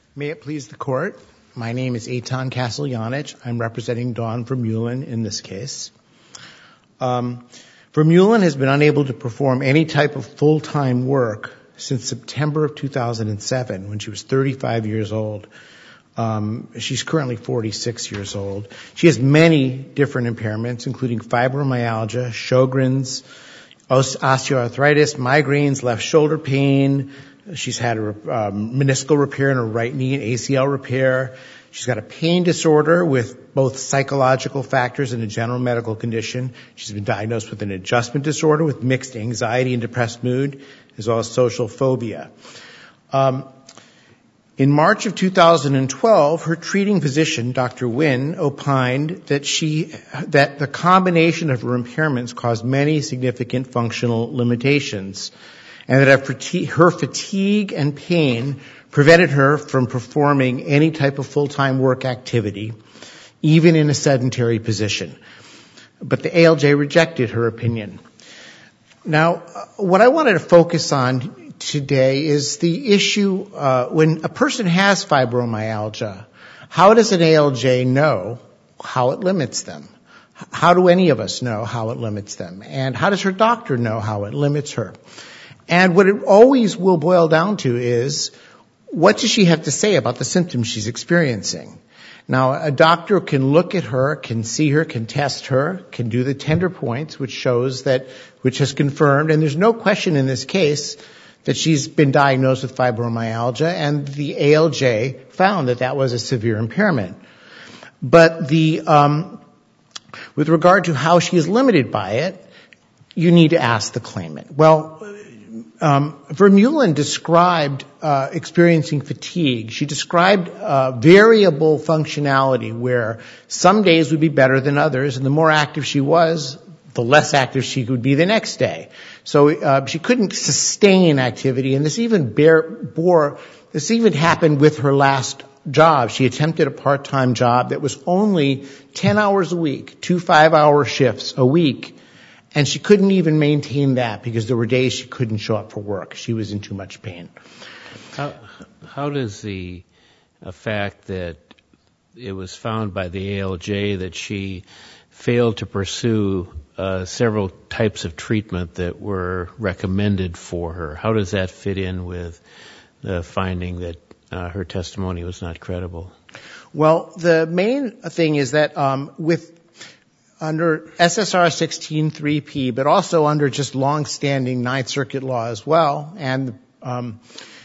May it please the Court, my name is Eitan Kasteljanich. I'm representing Dawn Vermeulen in this case. Vermeulen has been unable to perform any type of full-time work since September of 2007 when she was 35 years old. She's currently 46 years old. She has many different impairments, including fibromyalgia, Sjogren's, osteoarthritis, migraines, left shoulder pain. She's had a meniscal repair in her right knee and ACL repair. She's got a pain disorder with both psychological factors and a general medical condition. She's been diagnosed with an adjustment disorder with mixed anxiety and depressed mood, as well as social phobia. In March of 2012, her treating physician, Dr. Nguyen, opined that the combination of her impairments caused many significant functional limitations, and that her fatigue and pain prevented her from performing any type of full-time work activity, even in a sedentary position. But the ALJ rejected her opinion. Now, what I wanted to focus on today is the issue when a person has fibromyalgia, how does an ALJ know how it limits them? How do any of us know how it limits them? And how does her doctor know how it limits her? And what it always will boil down to is, what does she have to say about the symptoms she's experiencing? Now, a doctor can look at her, can see her, can test her, can do the tender points, which has confirmed, and there's no question in this case that she's been diagnosed with fibromyalgia, and the ALJ found that that was a severe impairment. But with regard to how she is limited by it, you need to ask the claimant. Well, Vermeulen described experiencing fatigue. She described variable functionality, where some days would be better than others, and the more active she was, the less active she would be the next day. So she couldn't sustain activity, and this even happened with her last job. She attempted a part-time job that was only 10 hours a week, 2 5-hour shifts a week. And she couldn't even maintain that because there were days she couldn't show up for work. She was in too much pain. How does the fact that it was found by the ALJ that she failed to pursue several types of treatment that were recommended for her, how does that fit in with the finding that her testimony was not credible? Well, the main thing is that under SSR 16-3P, but also under just long-standing Ninth Circuit law as well, and an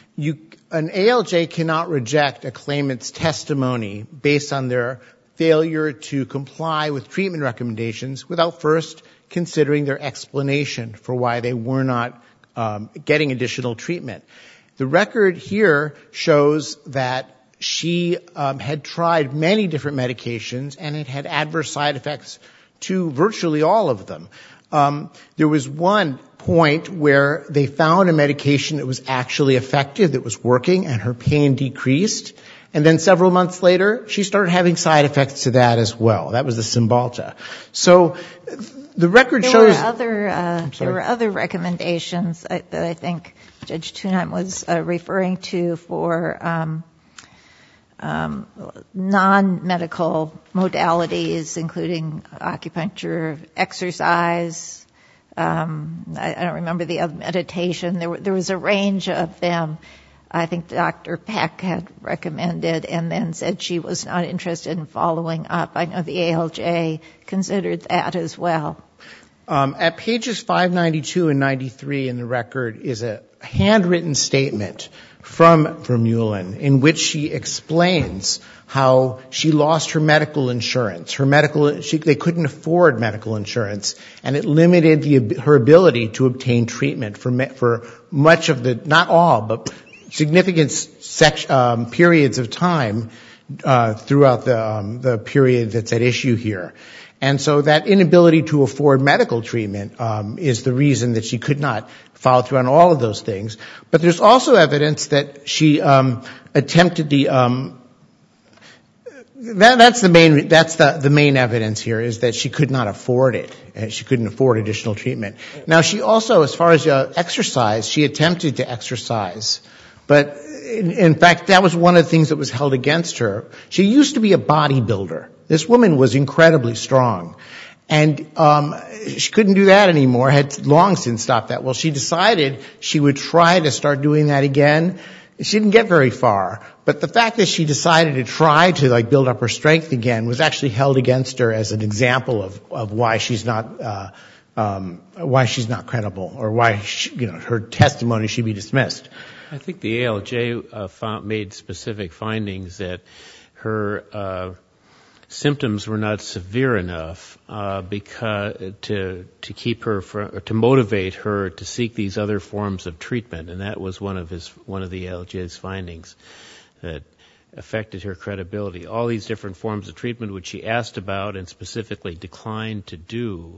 ALJ cannot reject a claimant's testimony based on their failure to comply with treatment recommendations without first considering their explanation for why they were not getting additional treatment. The record here shows that she had tried many different medications, and it had adverse side effects to virtually all of them. There was one point where they found a medication that was actually effective, that was working, and her pain decreased. And then several months later, she started having side effects to that as well. That was the Cymbalta. So the record shows... There were other recommendations that I think Judge Thunheim was referring to for non-medical modalities, including acupuncture, exercise. I don't remember the other, meditation. There was a range of them. I think Dr. Peck had recommended and then said she was not interested in following up. I know the ALJ considered that as well. At pages 592 and 93 in the record is a handwritten statement from Vermeulen in which she explains how she lost her medical insurance. They couldn't afford medical insurance, and it limited her ability to obtain treatment for much of the, not all, but significant periods of time throughout the period that's at issue here. And so that inability to afford medical treatment is the reason that she could not follow through on all of those things. But there's also evidence that she attempted that's the main evidence here, is that she could not afford it. She couldn't afford additional treatment. Now, she also, as far as exercise, she attempted to exercise But in fact, that was one of the things that was held against her. She used to be a bodybuilder. This woman was incredibly strong. And she couldn't do that anymore, had long since stopped that. Well, she decided she would try to start doing that again. She didn't get very far. But the fact that she decided to try to like build up her strength again was actually held against her as an example of why she's not credible, or why her testimony should be dismissed. I think the ALJ made specific findings that her symptoms were not severe enough because to motivate her to seek these other forms of treatment, and that was one of the ALJ's findings that affected her credibility. All these different forms of treatment which she asked about and specifically declined to do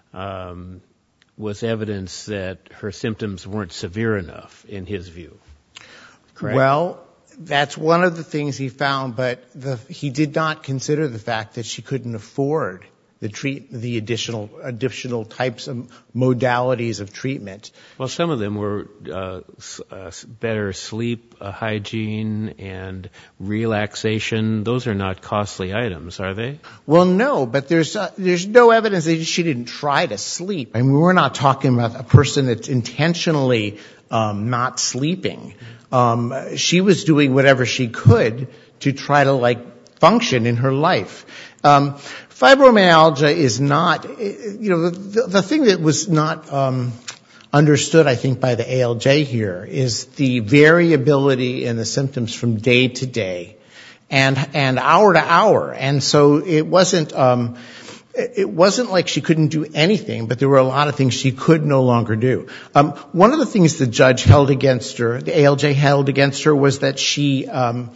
was evidence that her symptoms weren't severe enough in his view. Correct? Well, that's one of the things he found, but he did not consider the fact that she couldn't afford the additional types of modalities of treatment. Well, some of them were better sleep hygiene and relaxation. Those are not costly items, are they? Well, no, but there's no evidence that she didn't try to sleep. I mean, we're not talking about a person that's intentionally not sleeping. She was doing whatever she could to try to function in her life. Fibromyalgia is not, the thing that was not understood, I think, by the ALJ here is the variability in the symptoms from day to day and hour to hour. And so it wasn't like she couldn't do anything, but there were a lot of things she could no longer do. One of the things the judge held against her, the ALJ held against her, was that she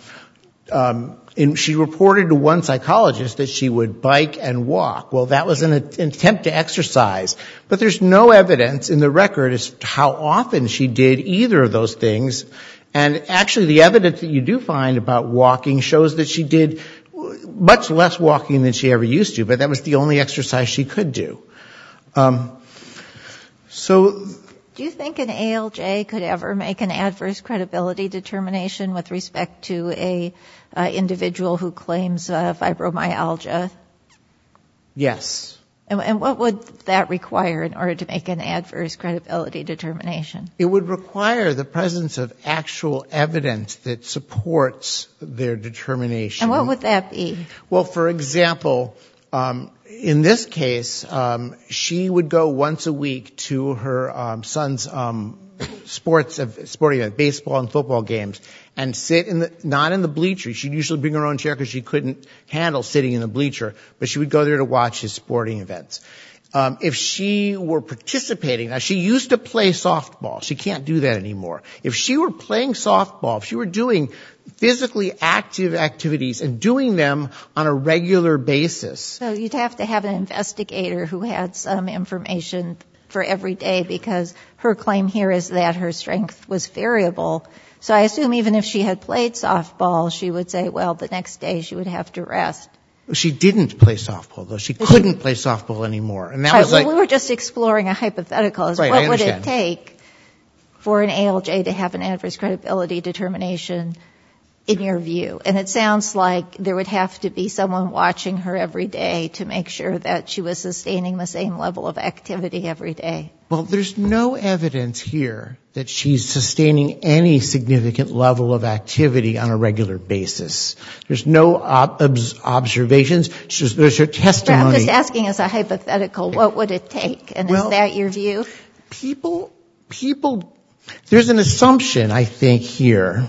reported to one psychologist that she would bike and walk. Well, that was an attempt to exercise, but there's no evidence in the record as to how often she did either of those things. And actually, the evidence that you do find about walking shows that she did much less walking than she ever used to, but that was the only exercise she could do. Do you think an ALJ could ever make an adverse credibility determination with respect to a individual who claims fibromyalgia? Yes. And what would that require in order to make an adverse credibility determination? It would require the presence of actual evidence that supports their determination. And what would that be? Well, for example, in this case, she would go once a week to her son's sporting event, baseball and football games, and sit not in the bleacher. She'd usually bring her own chair because she couldn't handle sitting in the bleacher, but she would go there to watch his sporting events. If she were participating, now she used to play softball. She can't do that anymore. If she were playing softball, if she were doing physically active activities and doing them on a regular basis. So you'd have to have an investigator who had some information for every day, because her claim here is that her strength was variable. So I assume even if she had played softball, she would say, well, the next day she would have to rest. She didn't play softball, though. She couldn't play softball anymore. And that was we were just exploring a hypothetical. What would it take for an ALJ to have an adverse credibility determination in your view? And it sounds like there would have to be someone watching her every day to make sure that she was sustaining the same level of activity every day. Well, there's no evidence here that she's sustaining any significant level of activity on a regular basis. There's no observations. There's her testimony. I'm just asking as a hypothetical, what would it take? And is that your view? People, there's an assumption, I think, here,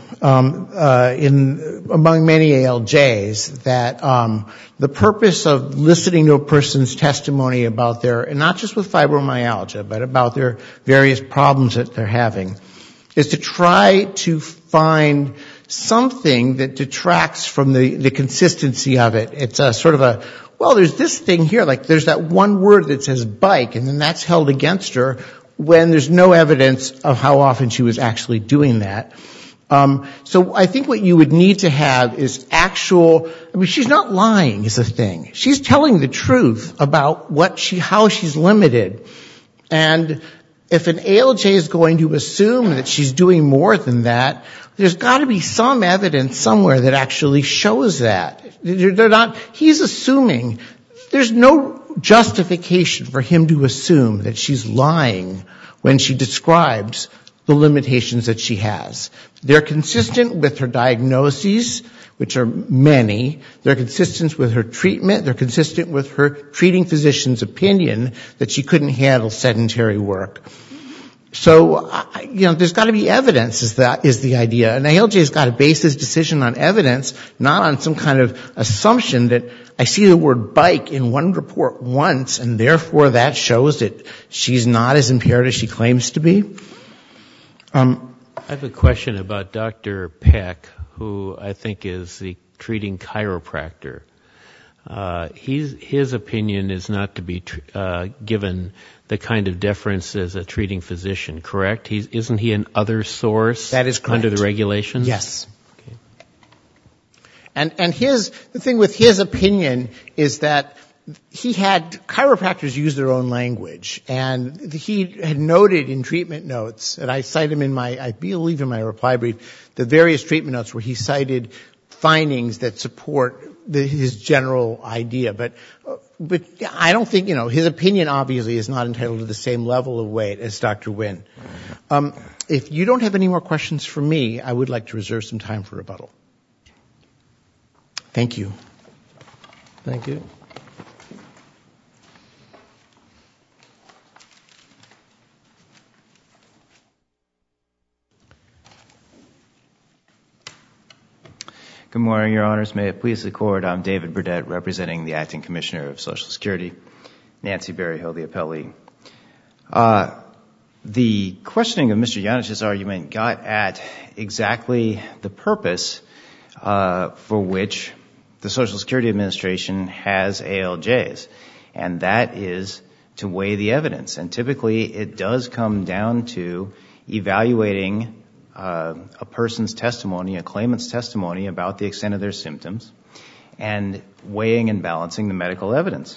among many ALJs that, the purpose of listening to a person's testimony about and not just with fibromyalgia, but about their various problems that they're having, is to try to find something that detracts from the consistency of it. It's a sort of there's this thing here, like there's that one word that says bike, and then that's held against her, when there's no evidence of how often she was actually doing that. So I think what you would need to have is she's not lying is the thing. She's telling the truth about how she's limited. And if an ALJ is going to assume that she's doing more than that, there's got to be some evidence somewhere that actually shows that. He's assuming, there's no justification for him to assume that she's lying when she describes the limitations that she has. They're consistent with her diagnoses, which are many. They're consistent with her treatment. They're consistent with her treating physician's opinion that she couldn't handle sedentary work. So, there's got to be evidence, is the idea. And ALJ's got to base his decision on evidence, not on some kind of assumption that I see the word bike in one report once, and therefore that shows that she's not as impaired as she claims to be. I have a question about Dr. Peck, who I think is the treating chiropractor. His opinion is not to be given the kind of deference as a treating physician, correct? Isn't he an other source? That is correct. Under the regulations? Yes. Okay. And the thing with his opinion is that he had chiropractors use their own language, and he had noted in treatment notes, and I cite him I believe in my reply brief, the various treatment notes where he cited findings that support his general idea. But I don't think, his opinion obviously is not entitled to the same level of weight as Dr. Wynn. If you don't have any more questions for me, I would like to reserve some time for rebuttal. Thank you. Thank you. Good morning, Your Honors. May it please the Court, I'm David Burdett, representing the Acting Commissioner of Social Security, Nancy Berryhill, the appellee. The questioning of Mr. Yanich's argument got at exactly the purpose for which the Social Security Administration has ALJs, and that is to weigh the evidence. And typically it does come down to evaluating a person's testimony, a claimant's testimony about the extent of their symptoms, and weighing and balancing the medical evidence.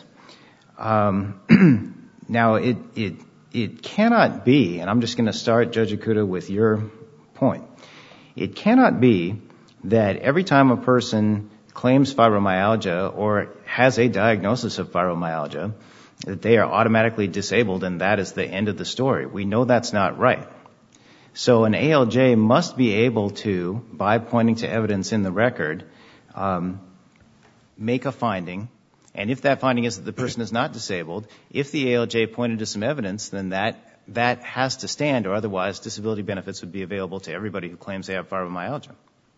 Now, it cannot be, and I'm just going to start, Judge Ikuda, with your point. It cannot be that every time a person claims fibromyalgia or has a diagnosis of fibromyalgia, that they are automatically disabled and that is the end of the story. We know that's not right. So an ALJ must be able to, by pointing to evidence in the record, make a finding, and if that finding is that the person is not disabled, if the ALJ pointed to some evidence, then that has to stand, or otherwise disability benefits would be available to everybody who claims they have fibromyalgia.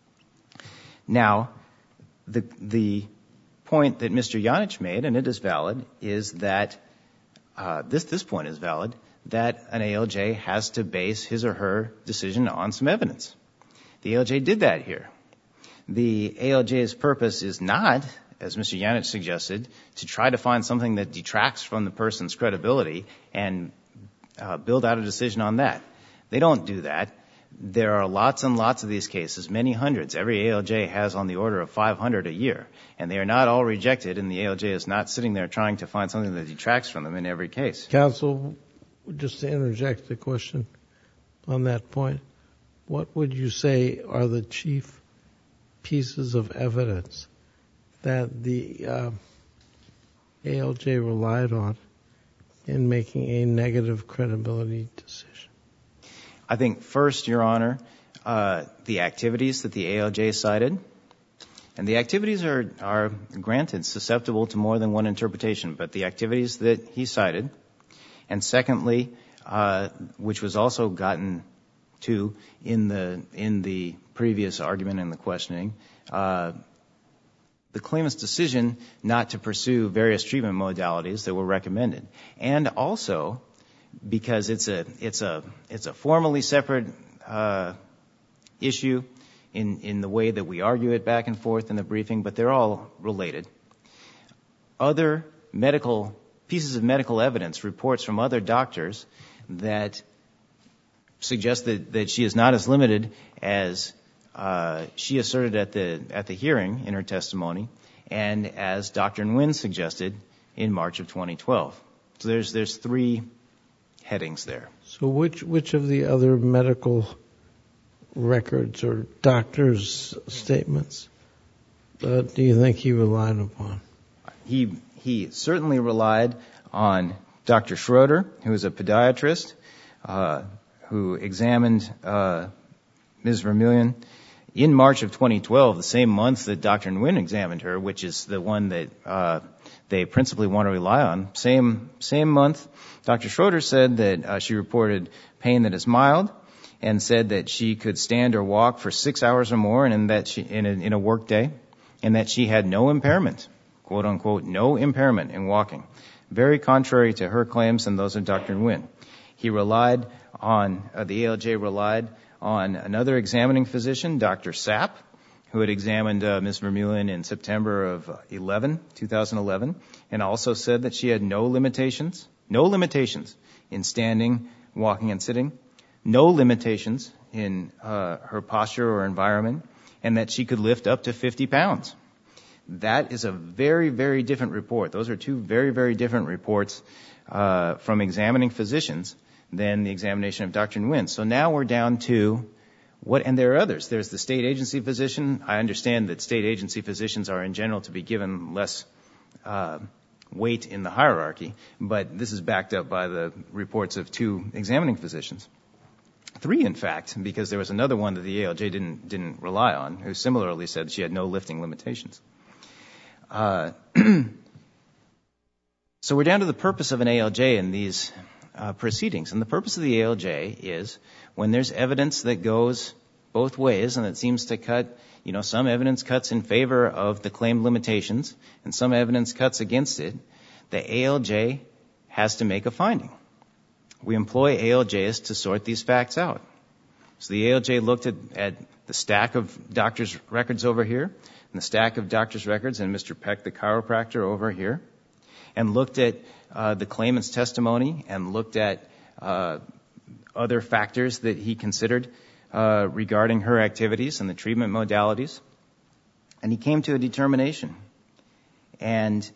Now, the point that Mr. Yanich made, and it is valid, is that this point is valid, that an ALJ has to base his or her decision on some evidence. The ALJ did that here. The ALJ's purpose is not, as Mr. Yanich suggested, to try to find something that detracts from the person's credibility and build out a decision on that. They don't do that. There are lots and lots of these cases, many hundreds. Every ALJ has on the order of 500 a year, and they are not all rejected, and the ALJ is not sitting there trying to find something that detracts from them in every case. Counsel, just to interject the question on that point, what would you say are the chief pieces of evidence that the ALJ relied on in making a negative credibility decision? I think first, Your Honor, the activities that the ALJ cited, and the activities are granted susceptible to more than one interpretation, but the activities that he cited. And secondly, which was also gotten to in the previous argument in the questioning, the claimant's decision not to pursue various treatment modalities that were recommended, and also because it's a formally separate issue in the way that we argue it back and forth in the briefing, but they're all related. Other pieces of medical evidence, reports from other doctors that suggest that she is not as limited as she asserted at the hearing in her testimony, and as Dr. Nguyen suggested in March of 2012. So there's three headings there. So which of the other medical records or doctors' statements do you think he relied upon? He certainly relied on Dr. Schroeder, who was a podiatrist, who examined Ms. Vermeulen in March of 2012, the same month that Dr. Nguyen examined her, which is the one that they principally want to rely on. Same month, Dr. Schroeder said that she reported pain that is mild, and said that she could stand or walk for 6 hours or more, and that she in a work day, and that she had no impairment, quote unquote, no impairment in walking. Very contrary to her claims and those of Dr. Nguyen. He relied on, the ALJ relied on another examining physician, Dr. Sapp, who had examined Ms. Vermeulen in September of 2011, and also said that she had no limitations in standing, walking, and sitting, no limitations in her posture or environment, and that she could lift up to 50 pounds. That is a very, very different report. Those are two very, very different reports from examining physicians than the examination of Dr. Nguyen. So now we're down to what, and there are others. There's the state agency physician. I understand that state agency physicians are in general to be given less weight in the hierarchy, but this is backed up by the reports of two examining physicians. 3, in fact, because there was another one that the ALJ didn't rely on, who similarly said she had no lifting limitations. So we're down to the purpose of an ALJ in these proceedings. And the purpose of the ALJ is when there's evidence that goes both ways and it seems to cut, some evidence cuts in favor of the claimed limitations and some evidence cuts against it, the ALJ has to make a finding. We employ ALJs to sort these facts out. So the ALJ looked at the stack of doctors' records over here and the stack of doctors' records and Mr. Peck, the chiropractor, over here, and looked at the claimant's testimony and looked at other factors that he considered regarding her activities and the treatment modalities. And he came to a determination. And,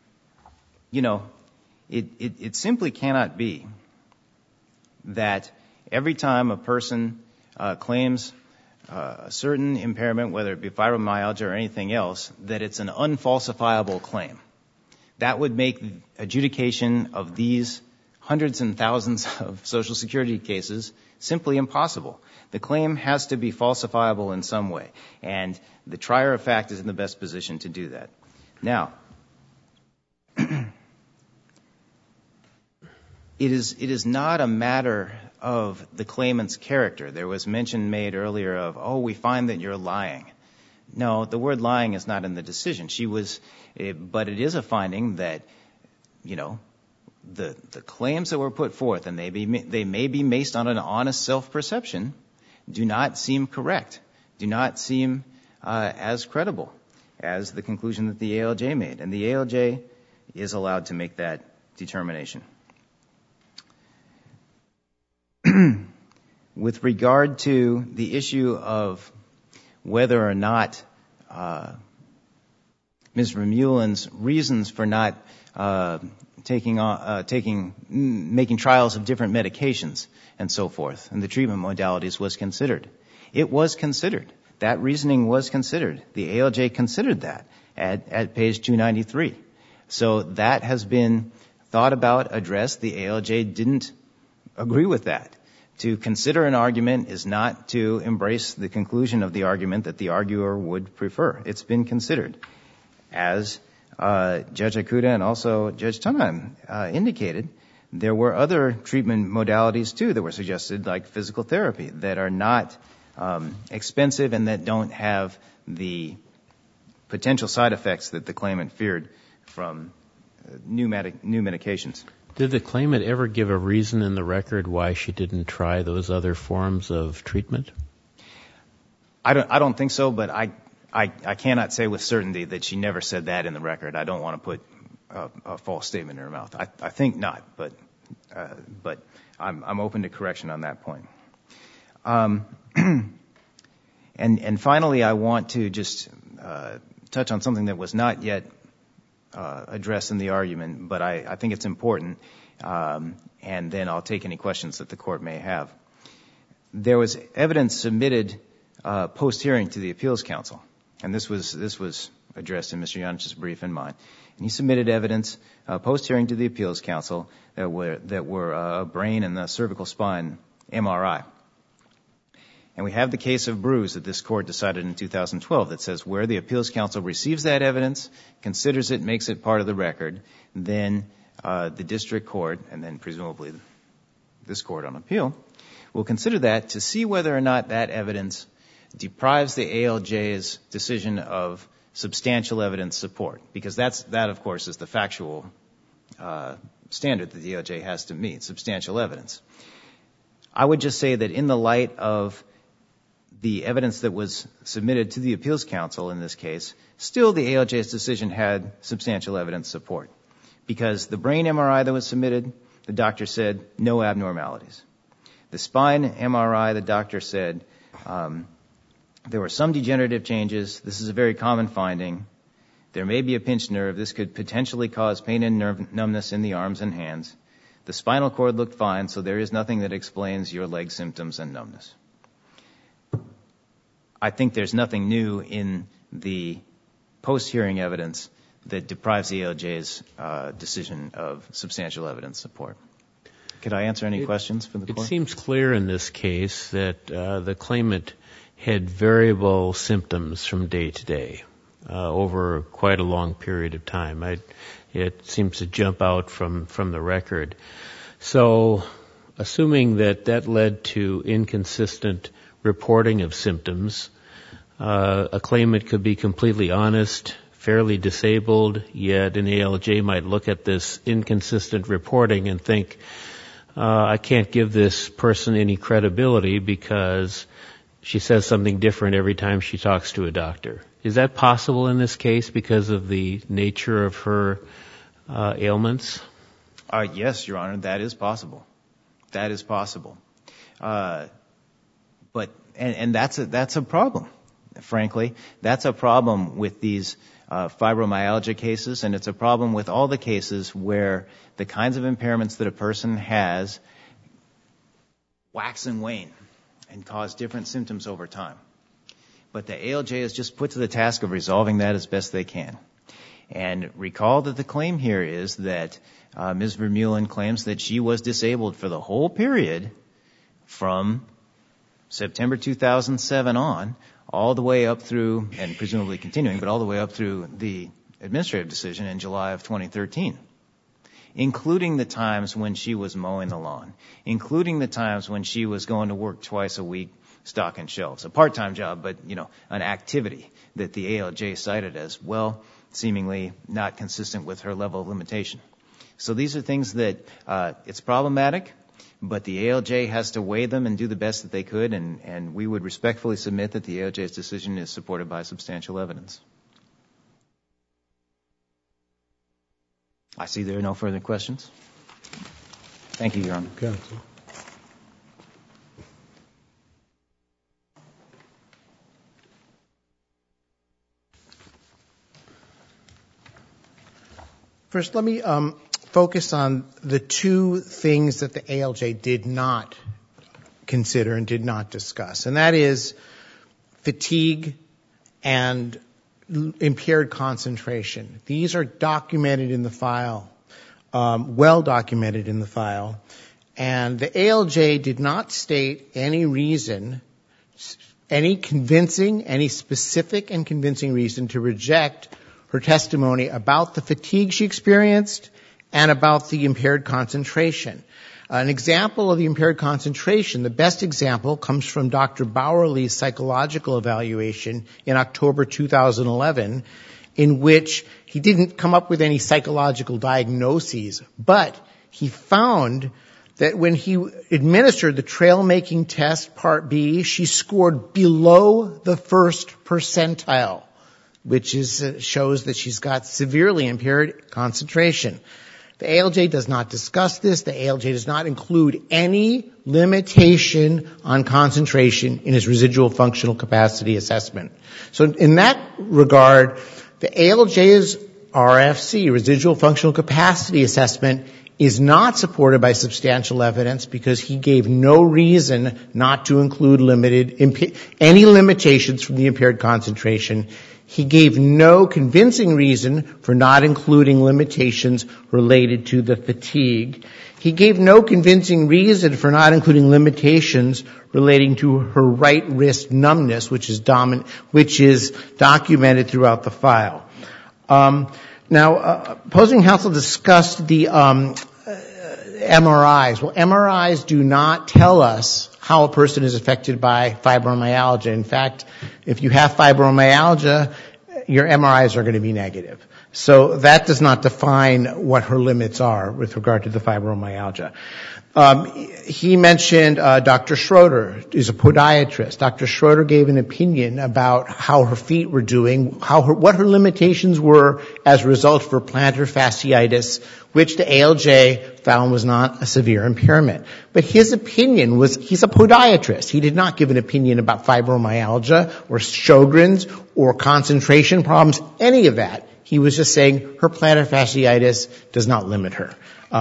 it simply cannot be that every time a person claims a certain impairment, whether it be fibromyalgia or anything else, that it's an unfalsifiable claim. That would make adjudication of these hundreds and thousands of Social Security cases simply impossible. The claim has to be falsifiable in some way, and the trier of fact is in the best position to do that. Now, it is not a matter of the claimant's character. There was mention made earlier of, we find that you're lying. No, the word lying is not in the decision. But it is a finding that, the claims that were put forth, and they may be based on an honest self-perception, do not seem correct, do not seem as credible as the conclusion that the ALJ made. And the ALJ is allowed to make that determination. With regard to the issue of whether or not Ms. Vermeulen's reasons for not making trials of different medications and so forth, and the treatment modalities was considered. It was considered. That reasoning was considered. The ALJ considered that at page 293. So that has been thought about, addressed. The ALJ didn't agree with that. To consider an argument is not to embrace the conclusion of the argument that the arguer would prefer. It's been considered. As Judge Ikuda and also Judge Tunheim indicated, there were other treatment modalities, too, that were suggested, like physical therapy, that are not expensive and that don't have the potential side effects that the claimant feared from new medications. Did the claimant ever give a reason in the record why she didn't try those other forms of treatment? I don't think so, but I cannot say with certainty that she never said that in the record. I don't want to put a false statement in her mouth. I think not, but I'm open to correction on that point. And finally, I want to just touch on something that was not yet addressed in the argument, but I think it's important. and then I'll take any questions that the court may have. There was evidence submitted post-hearing to the Appeals Council, and this was addressed in Mr. Yanich's brief and mine. And he submitted evidence post-hearing to the Appeals Council that were a brain and the cervical spine MRI. And we have the case of Bruce that this court decided in 2012 that says where the Appeals Council receives that evidence, considers it, makes it part of the record, then the district court, and then presumably this court on appeal, will consider that to see whether or not that evidence deprives the ALJ's decision of substantial evidence support, because that, of course, is the factual standard that the ALJ has to meet, substantial evidence. I would just say that in the light of the evidence that was submitted to the Appeals Council in this case, still the ALJ's decision had substantial evidence support, because the brain MRI that was submitted, the doctor said no abnormalities. The spine MRI, the doctor said there were some degenerative changes. This is a very common finding. There may be a pinched nerve. This could potentially cause pain and nerve numbness in the arms and hands. The spinal cord looked fine, so there is nothing that explains your leg symptoms and numbness. I think there's nothing new in the post-hearing evidence that deprives the ALJ's decision of substantial evidence support. Could I answer any questions for the court? It seems clear in this case that the claimant had variable symptoms from day to day over quite a long period of time. It seems to jump out from the record. So assuming that led to inconsistent reporting of symptoms, a claimant could be completely honest, fairly disabled, yet an ALJ might look at this inconsistent reporting and think, I can't give this person any credibility because she says something different every time she talks to a doctor. Is that possible in this case because of the nature of her ailments? Yes, Your Honor, that is possible. That is possible. But that's a problem, frankly. That's a problem with these fibromyalgia cases, and it's a problem with all the cases where the kinds of impairments that a person has wax and wane and cause different symptoms over time. But the ALJ is just put to the task of resolving that as best they can. And recall that the claim here is that Ms. Vermeulen claims that she was disabled for the whole period from September 2007 on, all the way up through, and presumably continuing, but all the way up through the administrative decision in July of 2013, including the times when she was mowing the lawn, including the times when she was going to work twice a week stocking shelves, a part-time job, but, an activity that the ALJ cited as, well, seemingly not consistent with her level of limitation. So these are things that it's problematic, but the ALJ has to weigh them and do the best that they could, and we would respectfully submit that the ALJ's decision is supported by substantial evidence. I see there are no further questions. Thank you, Your Honor. Counsel. First, let me focus on the two things that the ALJ did not consider and did not discuss, and that is fatigue and impaired concentration. These are documented in the file, well documented in the file, and the ALJ did not state any reason, any specific and convincing reason to reject her testimony about the fatigue she experienced and about the impaired concentration. An example of the impaired concentration, the best example, comes from Dr. Bowerly's psychological evaluation in October 2011, in which he didn't come up with any psychological diagnoses, but he found that when he administered the trail-making test, Part B, she scored below the first percentile, which shows that she's got severely impaired concentration. The ALJ does not discuss this. The ALJ does not include any limitation on concentration in his residual functional capacity assessment. So in that regard, the ALJ's RFC, residual functional capacity assessment, is not supported by substantial evidence because he gave no reason not to include any limitations from the impaired concentration. He gave no convincing reason for not including limitations related to the fatigue. He gave no convincing reason for not including limitations relating to her right wrist numbness, which is documented throughout the file. Now, opposing counsel discussed the MRIs. Well, MRIs do not tell us how a person is affected by fibromyalgia. In fact, if you have fibromyalgia, your MRIs are going to be negative. So that does not define what her limits are with regard to the fibromyalgia. He mentioned Dr. Schroeder is a podiatrist. Dr. Schroeder gave an opinion about how her feet were doing, what her limitations were as a result of her plantar fasciitis, which the ALJ found was not a severe impairment. But his opinion was, he's a podiatrist. He did not give an opinion about fibromyalgia or Sjogren's or concentration problems, any of that. He was just saying her plantar fasciitis does not limit her.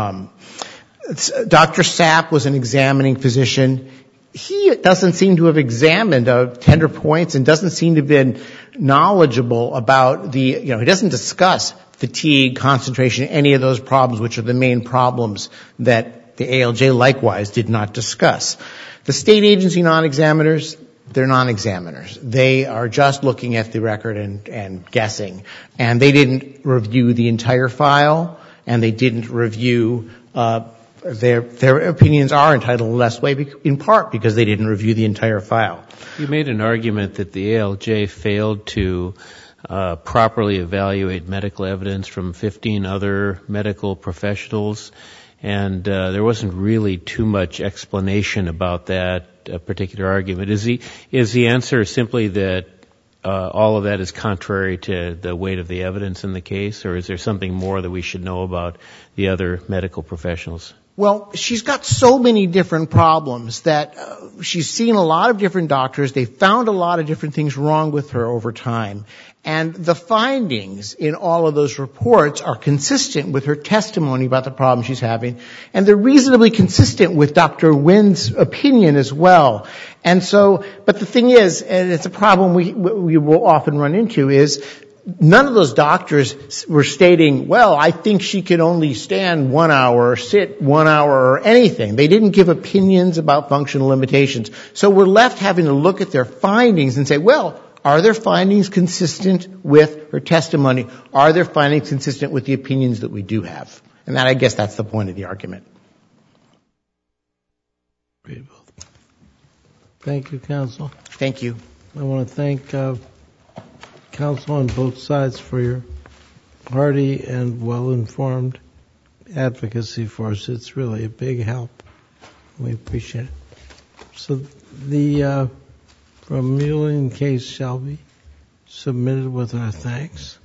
Dr. Sapp was an examining physician. He doesn't seem to have examined tender points and doesn't seem to have been knowledgeable about he doesn't discuss fatigue, concentration, any of those problems, which are the main problems that the ALJ likewise did not discuss. The state agency non-examiners, they're non-examiners. They are just looking at the record and guessing. And they didn't review the entire file, and they didn't review their opinions are entitled less weight, in part because they didn't review the entire file. You made an argument that the ALJ failed to properly evaluate medical evidence from 15 other medical professionals, and there wasn't really too much explanation about that particular argument. Is the answer simply that all of that is contrary to the weight of the evidence in the case, or is there something more that we should know about the other medical professionals? Well, she's got so many different problems that she's seen a lot of different doctors. They found a lot of different things wrong with her over time. And the findings in all of those reports are consistent with her testimony about the problem she's having. And they're reasonably consistent with Dr. Wynn's opinion as well. And so, but the thing is, and it's a problem we will often run into, is none of those doctors were stating, well, I think she can only stand 1 hour or sit 1 hour or anything. They didn't give opinions about functional limitations. So we're left having to look at their findings and say, well, are their findings consistent with her testimony? Are their findings consistent with the opinions that we do have? And that, I guess that's the point of the argument. Thank you, counsel. Thank you. I want to thank counsel on both sides for your hearty and well-informed advocacy for us. It's really a big help. We appreciate it. So the Vermeulen case shall be submitted with our thanks.